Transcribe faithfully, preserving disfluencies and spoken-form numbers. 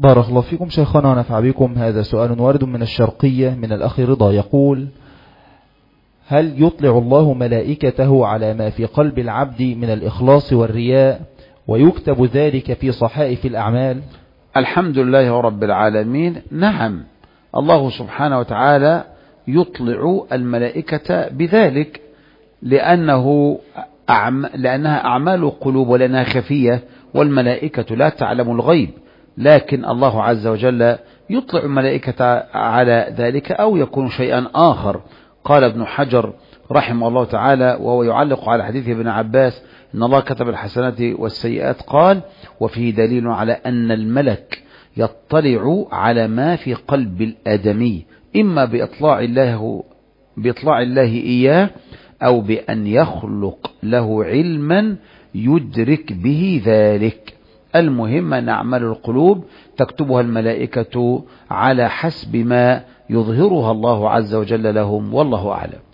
بارك الله فيكم شيخنا ونفع بكم. هذا سؤال وارد من الشرقية من الأخ رضا يقول: هل يطلع الله ملائكته على ما في قلب العبد من الإخلاص والرياء ويكتب ذلك في صحائف الأعمال؟ الحمد لله رب العالمين. نعم، الله سبحانه وتعالى يطلع الملائكة بذلك، لأنه أعم... لأنها أعمال قلوب ولأنها خفية، والملائكة لا تعلم الغيب، لكن الله عز وجل يطلع الملائكة على ذلك، أو يكون شيئا آخر. قال ابن حجر رحمه الله تعالى وهو يعلق على حديث ابن عباس إن الله كتب الحسنات والسيئات، قال: وفيه دليل على أن الملك يطلع على ما في قلب الآدمي، إما بإطلاع الله, بإطلاع الله إياه، أو بأن يخلق له علما يدرك به ذلك. المهم أن أعمال القلوب تكتبها الملائكة على حسب ما يظهرها الله عز وجل لهم، والله أعلم.